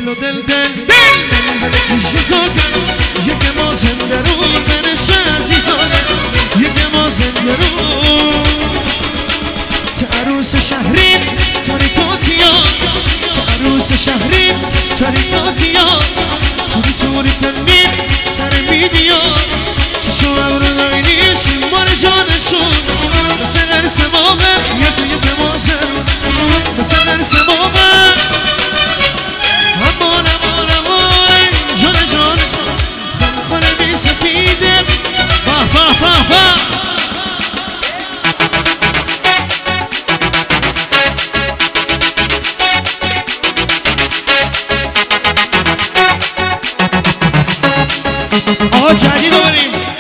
دل و دل تو شوزاده یک ما زنده رو بنشه عزیزانه یک ما زنده رو عروس شهری تاریکاتیا عروس شهری تاریکاتیا توری تنی سر میدیا چشو ابرو داینی شمار جانشون مثل در سبابه یک مازرون مثل در سبابه امان جان خانه بی سفیده آقا جدید رو بریم